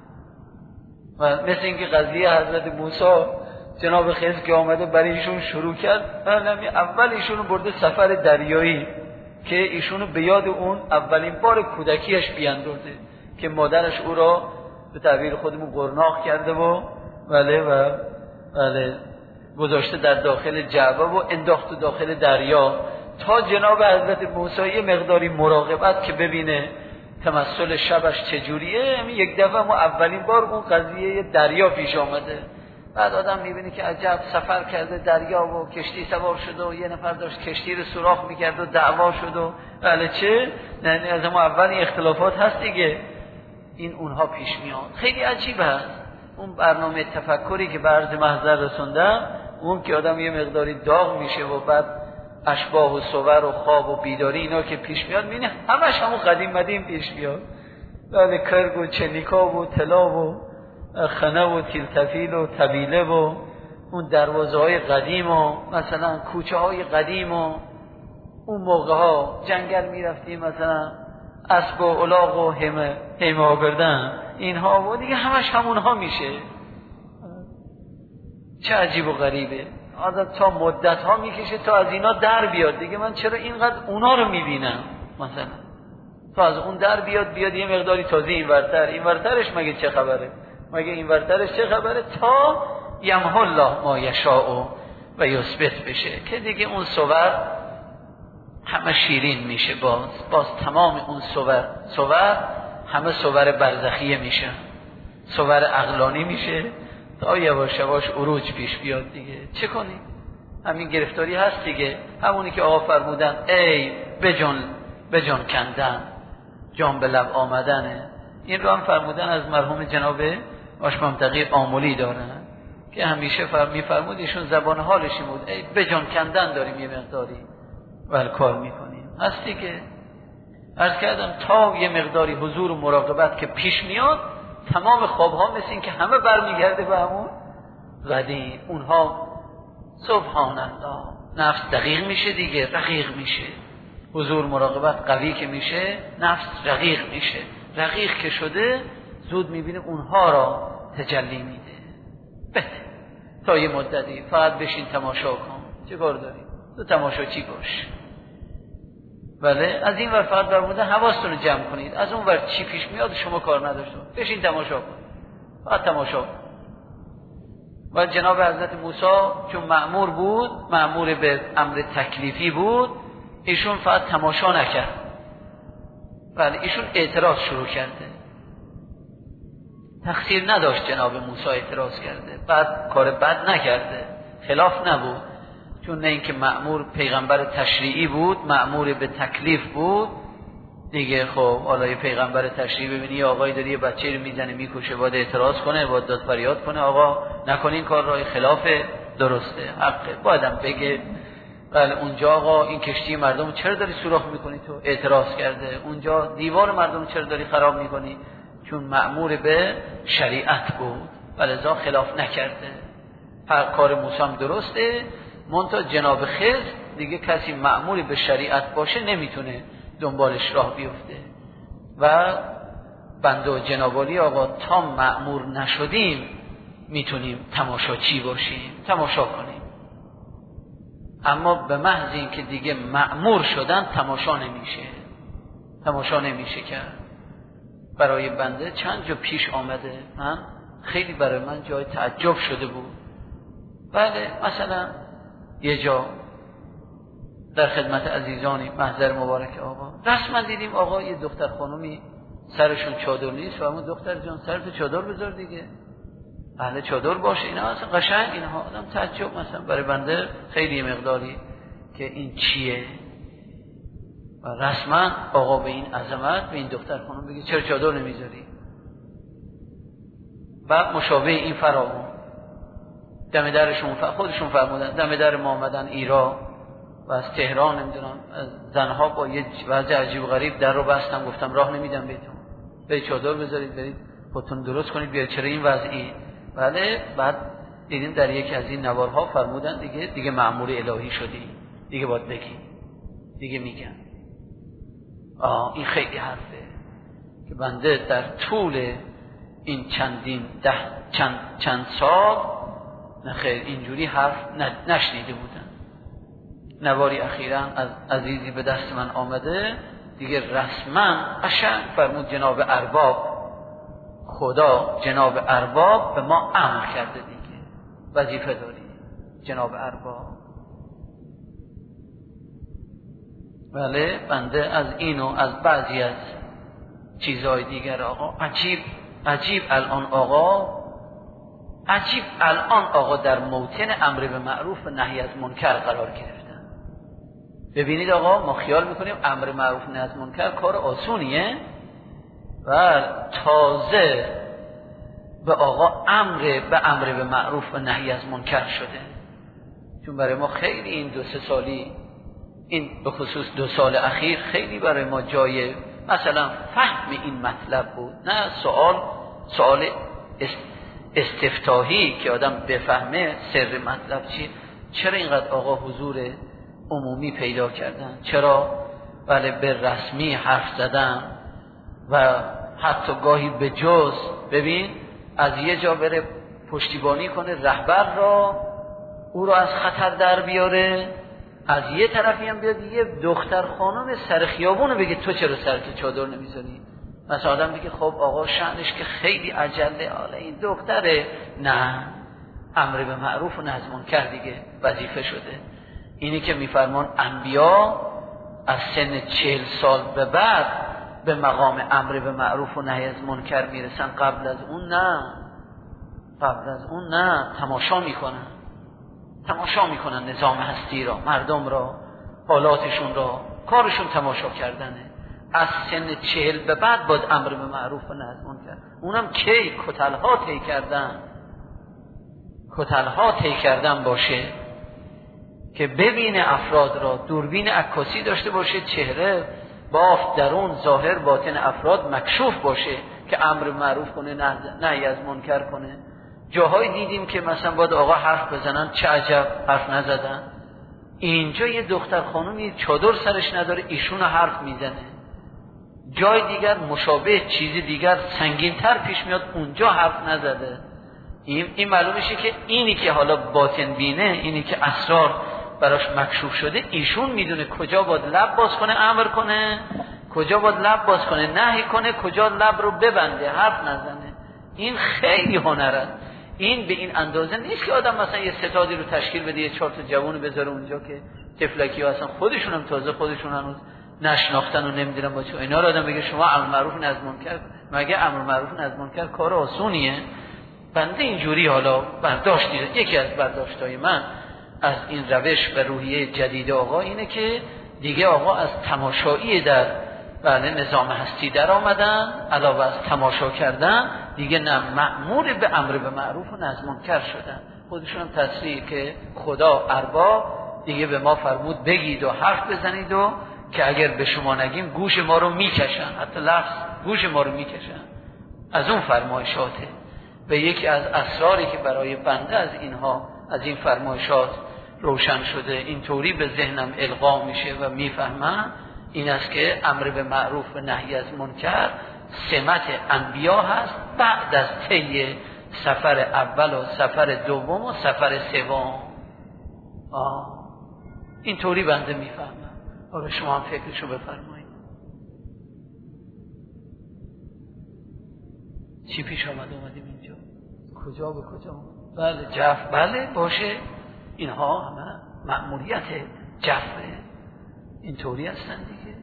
Speaker 1: و مثل اینکه قضیه حضرت موسی جناب خضر که آمده برای ایشون شروع کرد، اول ایشونو برده سفر دریایی که ایشونو به یاد اون اولین بار کودکیش بیاندازه که مادرش او را به تعبیر خودمون قرناق کرده و ولی و ولی گذاشته در داخل جعبه و انداخته داخل دریا تا جناب حضرت موسی یه مقداری مراقبت که ببینه
Speaker 2: تمثل شبش چجوریه. همین یک دفعه ما اولین بار اون قضیه دریا پیش آمده، بعد آدم میبینه که عجب سفر کرده دریا و کشتی سوار شده و یه نفر داشت کشتی رو سوراخ میکرد و دعوا شد و بله چه نه از ما اول این اختلافات هست دیگه. این اونها پیش میاد. خیلی عجیب هست اون برنامه تفکری که به عرض محضر رسوندم، اون که آدم یه مقداری داغ میشه و بعد اشباح و صور و خواب و بیداری اینا که پیش میاد میبینه همش همون قدیم مدین پیش میاد. بله کرگ و چنیکا و طلا و خنه و تیلتفیل و طبیله و اون دروازه های قدیم و مثلا کوچه های قدیم و اون موقع ها جنگل میرفتیم مثلا اسب و الاغ و همه همه آوردن اینها و دیگه همش همونها میشه. چه عجیب و غریبه. آدم تا مدت ها میکشه تا از اینا در بیاد دیگه. من چرا اینقدر اونا رو میبینم مثلا تا از اون در بیاد بیاد یه مقداری تازه این ورتر این ورترش مگه چه خبره، مگه این ورترش چه خبره، تا یمحو الله ما یشاء و یثبت بشه که دیگه اون صور همه شیرین میشه. باز باز تمام اون صور صور همه صور برزخیه میشه، صور عقلانی میشه تا یواش یواش عروج پیش بیاد دیگه. چه کنی؟ همین گرفتاری هست دیگه. همونی که آقا فرمودن ای بجان بجان کندن جان به لب آمدنه. این رو هم فرمودن از مرحوم جناب آش منطقی آملی دارن که همیشه فر میفرمود ایشون زبان حالش بود ای بجان کندن داریم یه مقداری ول کار میکنیم. هستی که عرض کردم تا یه مقداری حضور و مراقبت که پیش میاد تمام خوابها مثل این که همه برمیگرده به همون قدیم. اونها سبحان الله نفس دقیق میشه دیگه، رقیق میشه. حضور مراقبت قوی که میشه نفس رقیق میشه. رقیق که شده زود میبینه اونها را تجلی میده. بده تا یه مدتی فقط بشین تماشا کن. چه کار داری؟ تو تماشا چی باش. بله از این ور فقط برمونده حواستون رو جمع کنید، از اون ور چی پیش میاد شما کار نداشته بشین تماشا کن، فقط تماشا کن. و جناب حضرت موسی چون مأمور بود، مأمور به امر تکلیفی بود، ایشون فقط تماشا نکرد، بله ایشون اعتراض شروع کرده. تقصیر نداشت جناب موسی اعتراض کرده، بعد کار بد نکرده، خلاف نبود. چون نه اینکه مأمور پیغمبر تشریعی بود، مأمور به تکلیف بود دیگه. خب حالا یه پیغمبر تشریعی ببینی یه آقای داری یه بچه رو میزنه میکشه، باید اعتراض کنه، باید داد فریاد کنه آقا نکنین کار راه خلاف درسته، حقه، بایدم بگه بله اونجا آقا این کشتی مردم چرا داری سوراخ میکنی تو؟ اعتراض کرده. اونجا دیوار مردم چرا داری خراب میکنی؟ چون مأمور به شریعت بود و لذا خلاف نکرده. هر کار موسی هم درسته، منتها جناب خضر دیگه کسی مأموری به شریعت باشه نمیتونه دنبالش راه بیفته. و بنده و جنابالی آقا تا مأمور نشدیم میتونیم تماشاچی باشیم، تماشا کنیم. اما به محض این که دیگه مأمور شدن تماشا نمیشه، تماشا نمیشه کرد. برای بنده چند جا پیش آمده، من خیلی برای من جای تعجب شده بود. بله مثلا یه جا در خدمت عزیزانی محضر مبارک آقا رسما دیدیم آقا یه دختر خانومی سرشون چادر نیست و همون دختر جان سرت چادر بذار دیگه، اهل چادر باشه. اینا اصلا قشنگ اینها آدم تعجب مثلا برای بنده خیلی مقداری که این چیه. و رسما آقا به این عظمت به این دختر خانم بگه چرا چادر نمیذاری؟ بعد مشابه این فراوون دم درشون خودشون فرمودن دم در ما آمدن ایران و از تهران نمیدونم زنها با یه وضع عجیب و غریب در رو بستم، گفتم راه نمیدم بهتون، برید چادر بذارید برید خودتون درست کنید بیاید، چرا این وضعی؟ بله بعد دیدیم در یکی از این نوارها فرمودن دیگه دیگه مأمور الهی شدی، دیگه باید بگی، دیگه میگن. آه این خیلی حرفه که بنده در طول این چندین ده چند چند سال نه خیر اینجوری حرف نشنیده بودن. نواری اخیراً از عزیزی به دست من آمده دیگه رسما قشنگ فرمود جناب ارباب، خدا جناب ارباب به ما امر کرده دیگه وظیفه داری جناب ارباب. بله بنده از اینو از بعضی از چیزهای دیگر. آقا عجیب عجیب الان آقا عجیب الان آقا در موطن امر به معروف و نهی از منکر قرار گرفتن. ببینید آقا ما خیال میکنیم امر معروف و نهی از منکر کار آسونیه و تازه به آقا امر به امر به معروف و نهی از منکر شده. چون برای ما خیلی این دو سه سالی، این به خصوص دو سال اخیر خیلی برای ما جای مثلا فهم این مطلب بود، نه سوال سوال استفتاحی که آدم بفهمه سر مطلب چی. چرا اینقدر آقا حضور عمومی پیدا کردن؟ چرا بله به رسمی حرف زدن و حتی گاهی به جز ببین از یه جا بره پشتیبانی کنه رهبر را، او را از خطر در بیاره، از یه طرفی هم بیاد یه دختر خانم سر خیابون بگه تو چرا سرت چادر نمیزنی. مثلا آدم بگه خب آقا شأنش که خیلی عجله، حالا این دختره. نه، امر به معروف و نهی از منکر دیگه وظیفه شده. اینی که میفرمان انبیا از سن چهل سال به بعد به مقام امر به معروف و نهی از منکر میرسن، قبل از اون نه، قبل از اون نه. تماشا میکنن تماشا میکنن نظام هستی را، مردم را، حالاتشون را، کارشون تماشا کردنه. از سن چهل به بعد باید امر به معروف و نهی از منکر. اونم کی کتلها طی کردن کتلها طی کردن باشه که ببینه افراد را، دوربین عکاسی داشته باشه، چهره بافت درون ظاهر باطن افراد مکشوف باشه که امر معروف کنه نهی از منکر کنه. جاهای دیدیم که مثلا باید آقا حرف بزنن، چه عجب حرف نزدن. اینجا یه دختر خانومی چادر سرش نداره، ایشون حرف میزنه. جای دیگر مشابه چیزی دیگر سنگین‌تر پیش میاد، اونجا حرف نزده. این این معلوم میشه که اینی که حالا باطن بینه، اینی که اسرار براش مکشوف شده، ایشون میدونه کجا باید لب باز کنه امر کنه، کجا باید لب باز کنه نهی کنه، کجا لب رو ببنده حرف نزنه. این خیلی هنره. این به این اندازه نیست که آدم مثلا یه ستادی رو تشکیل بده، یه چهار تا جوون بذاره اونجا که تفلکی ها اصلا خودشون هم تازه خودشون هنوز نشناختن و نمیدونن با چه اینا رو آدم بگه شما امر معروف نهی از منکر. مگه امر معروف نهی از منکر کار آسونیه؟ بنده اینجوری حالا برداشت دیده. یکی از برداشت‌های من از این روش و روحیه جدید آقا اینه که دیگه آقا از تماشایی در بله نظام هستی در آمدن، علاوه از تماشا کردن دیگه نه مأمور به امر به معروف و نهی از منکر شدن. خودشون هم تصریح که خدا ارباب دیگه به ما فرمود بگید و حرف بزنید و که اگر به شما نگیم گوش ما رو میکشن، حتی لفظ گوش ما رو میکشن. از اون فرمایشاته. و یکی از اسراری که برای بنده از اینها از این فرمایشات روشن شده، اینطوری به ذهنم القا میشه و میفهمم، این است که امر به معروف و نهی از منکر سمت انبیا هست بعد از طی سفر اول و سفر دوم و سفر سوم. آه اینطوری بنده میفهمم. حالا شما هم فکرشو بفرمایید. چی پیش آمد اومدیم اینجا؟ کجا به کجا؟ بله جف بله باشه، اینها همه مأموریت جفه، اینطوری هستن دیگه.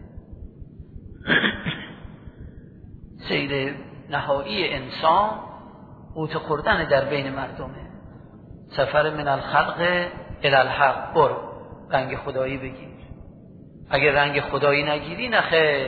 Speaker 2: سیر نهایی انسان قوت خوردن در بین مردمه. سفر من الخلق الی الحق، برو رنگ خدایی بگیر. اگر رنگ خدایی نگیری نخیر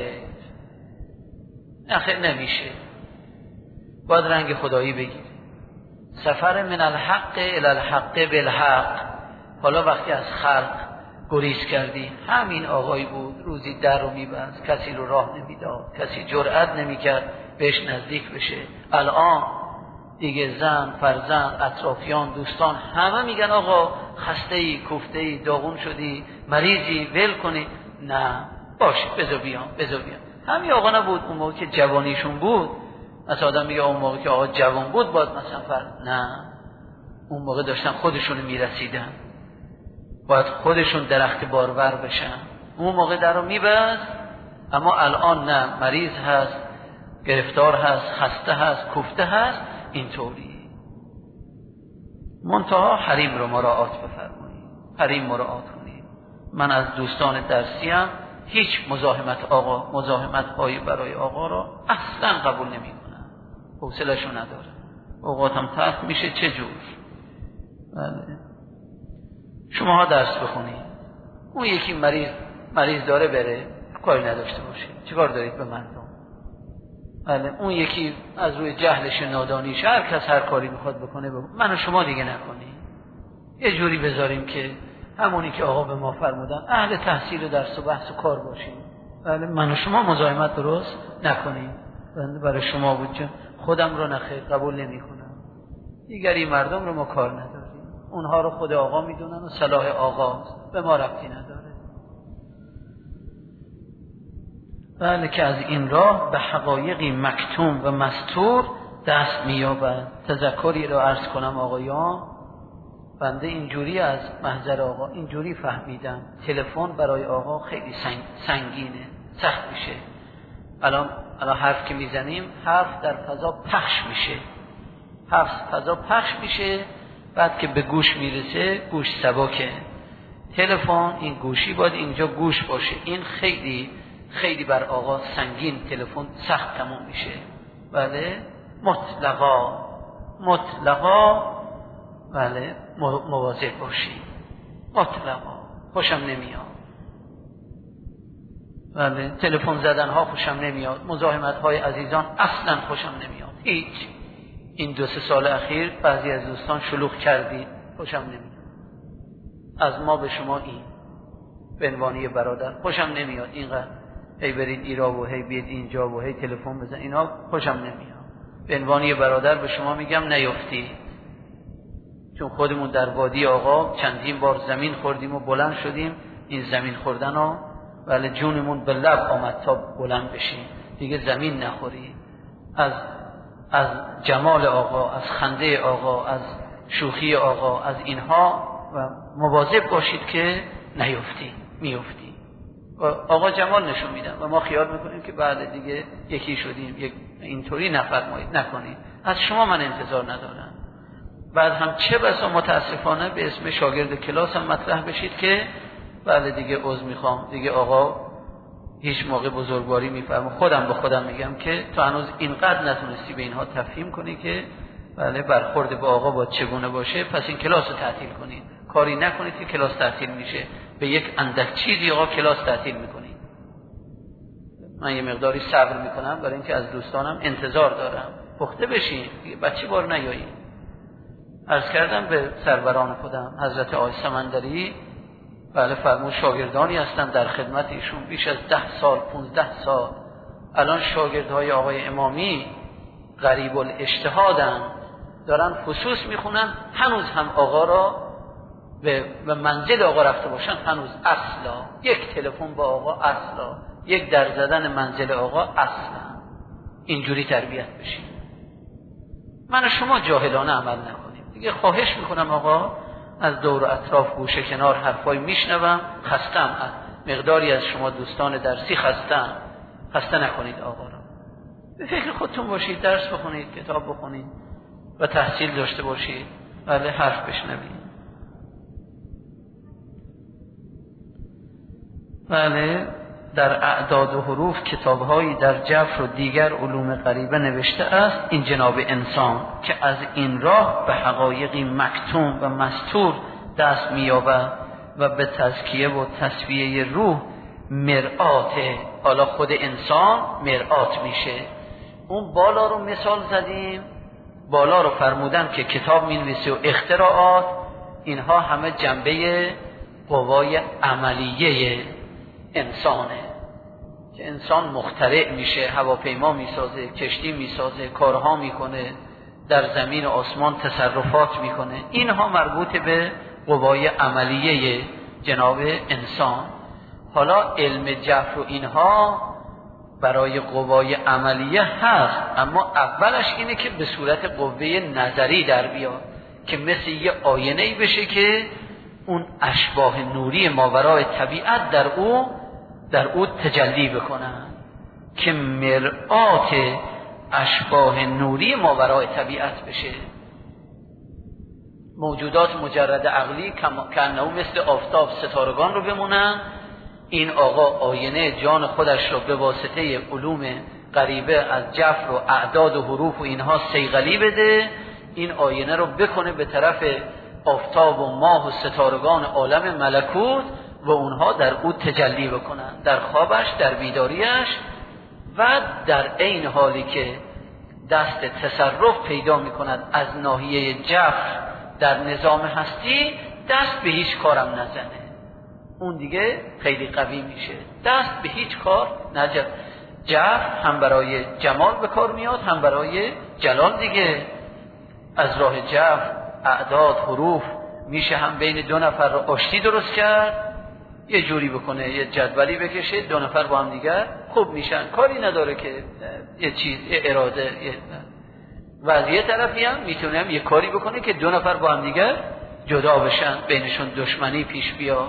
Speaker 2: نخیر نمیشه، باید رنگ خدایی بگیر. سفر من الحق الی الحق بالحق. حالا وقتی از خلق گریز کردی، همین آقایی بود روزی در رو میبست، کسی رو راه نمیداد، کسی جرأت نمیکرد بهش نزدیک بشه. الان دیگه زن، فرزند، اطرافیان، دوستان همه میگن آقا خسته ای، کوفته ای، داغون شدی، مریضی، ول کنی. نه باشه بذار بیام بذار بیام. همین آقا نبود اون موقع که جوانیشون بود؟ مثلا آدم میگه اون موقع که آقا جوان بود باید مثلا فرد. نه، اون موقع داشتن خودشون میرسیدن، باید خودشون درخت بارور بشن. اون موقع در رو میبست. اما الان نه، مریض هست، گرفتار هست، خسته هست، کوفته هست، اینطوری. منتها حریم رو مراعات بفرمایید، حریم مراعات کنید. من از دوستان درسیم هیچ مزاحمت آقا مزاحمت هایی برای آقا را اصلا قبول نمی کنن، حوصله‌شو نداره، اوقات هم تلخ میشه. چه جور؟ بله. شماها درس بخونید، اون یکی مریض مریض داره بره، کاری نداشته باشه، چیکار دارید به مردم؟ بله. اون یکی از روی جهلش نادانیش هر کس هر کاری میخواد بکنه بکنه. من و شما دیگه نکنیم، یه جوری بذاریم که همونی که آقا به ما فرمودن اهل تحصیل و درس و بحث و کار باشیم. بله. من و شما مزاحمت درست نکنیم. بنده برای شما بود چون خودم رو نخیر قبول نمی کنم، دیگری مردم رو ما کار نداریم، اونها رو خود آقا میدونن و صلاح آقاست، به ما ربطی نداره. بله که از این راه به حقایقی مکتوم و مستور دست می‌یابد. تذکری رو عرض کنم آقایان، بنده اینجوری از محضر آقا اینجوری فهمیدم تلفن برای آقا خیلی سنگ، سنگینه، سخت میشه. الان الان حرف که میزنیم حرف در فضا پخش میشه، حرف فضا پخش میشه، بعد که به گوش میرسه گوش سبکه. تلفن این گوشی باید اینجا گوش باشه، این خیلی خیلی بر آقا سنگین، تلفن سخت تموم میشه. بله. مطلقا مطلقا بله مواظب باشی، مطلقا خوشم نمیاد. بله. تلفن زدن ها خوشم نمیاد، مزاحمت های عزیزان اصلا خوشم نمیاد، هیچ. این دو سه سال اخیر بعضی از دوستان شلوغ کردید، خوشم نمیاد. از ما به شما این به عنوان برادر خوشم نمیاد، اینقدر هی برید ایرا و هی بیاد اینجا و هی تلفن بزن، اینا خوشم نمیاد. به عنوان برادر به شما میگم نیفتی، چون خودمون در وادی آقا چندین بار زمین خوردیم و بلند شدیم. این زمین خوردن ها ولی جونمون به لب آمد تا بلند بشیم، دیگه زمین نخوریم. از از جمال آقا، از خنده آقا، از شوخی آقا، از اینها و مواظب باشید که نیفتی، میفتی. آقا جمال نشون میدن و ما خیال میکنیم که بعد دیگه یکی شدیم. یک اینطوری نفرمایید، نکنید. از شما من انتظار ندارم. بعد هم چه بسا متاسفانه به اسم شاگرد کلاس هم مطرح بشید که بله دیگه عذر میخوام، دیگه آقا هیچ موقع بزرگواری میفرما. خودم به خودم میگم که تو هنوز اینقدر نتونستی به اینها تفهیم کنی که بله برخورد با آقا با چگونه باشه، پس این کلاس رو تعطیل کنید. کاری نکنید که کلاس تعطیل میشه، به یک اندک چیزی آقا کلاس تعطیل میکنید. من یه مقداری صبر میکنم برای اینکه از دوستانم انتظار دارم پخته بشین، بچه بار نیایید. عرض کردم به سروران خودم حضرت آقای سمندری، بله فرمود شاگردانی هستن در خدمت ایشون بیش از ده سال پونزده سال. الان شاگردهای آقای امامی غریب الاجتهادن، دارن فصوص میخونن، هنوز هم آقا را به منزل آقا رفته باشن، هنوز اصلا یک تلفن با آقا اصلا، یک در زدن منزل آقا اصلا. اینجوری تربیت بشین. من و شما جاهلانه عمل نکنیم دیگه. خواهش میکنم آقا، از دور و اطراف گوشه کنار حرفای میشنوم، خستم. مقداری از شما دوستان درسی خستم، خسته نکنید آقا را. به فکر خودتون باشید، درس بخونید، کتاب بخونید و تحصیل داشته باشید. بله حرف بشنوید. بله در اعداد و حروف کتاب‌هایی در جبر و دیگر علوم غریبه نوشته است این جناب انسان که از این راه به حقایقی مکتوم و مستور دست می‌یابد و به تزکیه و تصفیه روح مرآت. حالا خود انسان مرآت میشه. اون بالا رو مثال زدیم، بالا رو فرمودن که کتاب می‌نویسه و اختراعات، اینها همه جنبه قوای عملیه انسانه که انسان مخترع میشه، هواپیما میسازه، کشتی میسازه، کارها میکنه، در زمین و آسمان تصرفات میکنه. اینها مربوط به قوای عملیه جناب انسان. حالا علم جبر و اینها برای قوای عملیه هست، اما اولش اینه که به صورت قوه نظری در بیاد که مثل یه آینه‌ای بشه که اون اشباح نوری ماورای طبیعت در او در او تجلی بکنن، که مرآت اشباح نوری ماورای طبیعت بشه. موجودات مجرد عقلی که انه مثل آفتاب ستارگان رو بمونن، این آقا آینه جان خودش رو به واسطه علوم غریبه از جفر و اعداد و حروف و اینها صیقلی بده، این آینه رو بکنه به طرف آفتاب و ماه و ستارگان عالم ملکوت و اونها در او تجلی بکنن، در خوابش، در بیداریش، و در عین حالی که دست تصرف پیدا میکند از ناحیه جفر در نظام هستی، دست به هیچ کارم نزنه. اون دیگه خیلی قوی میشه، دست به هیچ کار نزنه. جفر هم برای جمال به کار میاد، هم برای جلال دیگه. از راه جفر اعداد حروف میشه هم بین دو نفر رو آشتی درست کرد، یه جوری بکنه، یه جدولی بکشه، دو نفر با هم دیگر خوب میشن، کاری نداره که یه چیز، یه اراده، یه و از یه طرفی هم میتونه هم یه کاری بکنه که دو نفر با هم دیگر جدا بشن، بینشون دشمنی پیش بیا.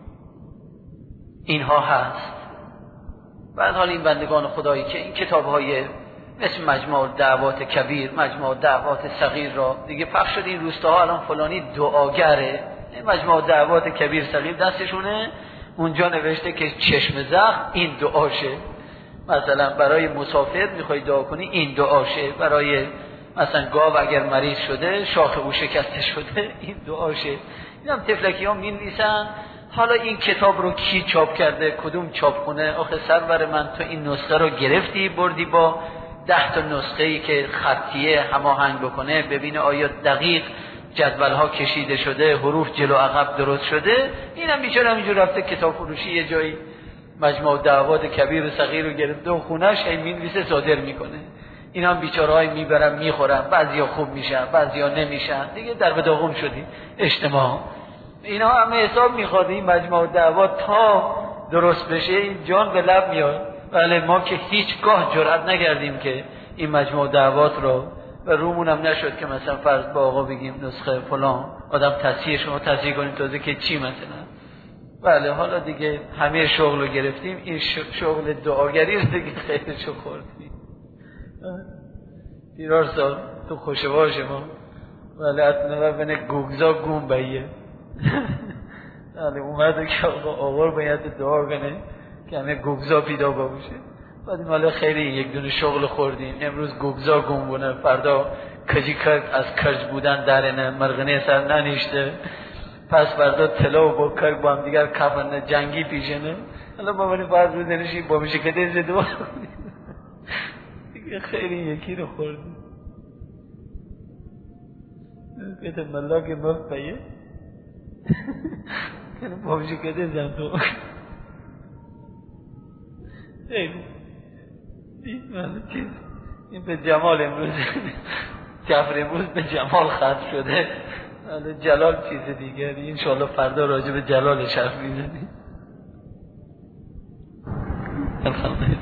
Speaker 2: اینها هست. بعد حال این بندگان خدایی که این کتاب‌های مثل مجموع دعوات کبیر، مجموع دعوات صغیر را دیگه پخش شد، این روستاها الان فلانی دعاگره، مجموع دعوات کبیر صغیر دستشونه، اونجا نوشته که چشم زخم این دعاشه، مثلا برای مسافر میخوای دعا کنی این دعاشه، برای مثلا گاو اگر مریض شده شاخ او شکسته شده این دعاشه. این هم تفلکی ها می نویسن. حالا این کتاب رو کی چاپ کرده، کدوم چاپ کنه؟ آخه سرور من تو این نسخه رو گرفتی بردی با ده تا نسخه ای که خطیه هماهنگ بکنه، ببینه آیا دقیق جدول ها کشیده شده، حروف جلو عقب درست شده. اینم بیچاره همینجور رفته کتاب فروشی یه جایی مجموع دعوات کبیر و صغیر رو گرفته و خونش هی مینویسه صادر میکنه. این هم بیچاره‌های میبرن میخورن، بعضیا خوب میشن بعضیا نمیشن، دیگه در به داغون شدی اجتماع. اینا همه حساب میخواد این مجموع دعوات تا درست بشه این جان به لب میاد. ولی ما که هیچگاه جرئت نکردیم که این مجموع دعوات رو و رومون هم نشد که مثلا فرض با آقا بگیم نسخه فلان آدم تصحیح شما تصحیح کنیم تازه که چی مثلا. بله حالا دیگه همه شغل رو گرفتیم، این شغل دعاگری رو دیگه خیلیشو خوردیم. پیرار سال تو خوشه باشه ما ولی اتنوه بینه گوگزا گون بایه ولی اومده که آقا آقا باید دعا کنه که همه گوگزا پیدا باشه. بعد مالا خیلی یک دونه شغل خوردیم، امروز گوگزا گون بونه، فردا کجی کرد از کج بودن درنه، مرغنه سر ننیشته، پس فردا طلا و با کرد با هم دیگر کفن جنگی پیشنه. حالا با منی فرض بزنشی با میشه که دیزه دعا دیگه خیلی یکی رو خوردیم. کهتا ملا که مفت بایه کنه با میشه که دیزه دعا خیلی این چیز این به جمال امروز جفر امروز به جمال ختم شده، جلال چیز دیگری. انشاءالله فردا راجع به جلالش حرف میزنیم. الحمدلله.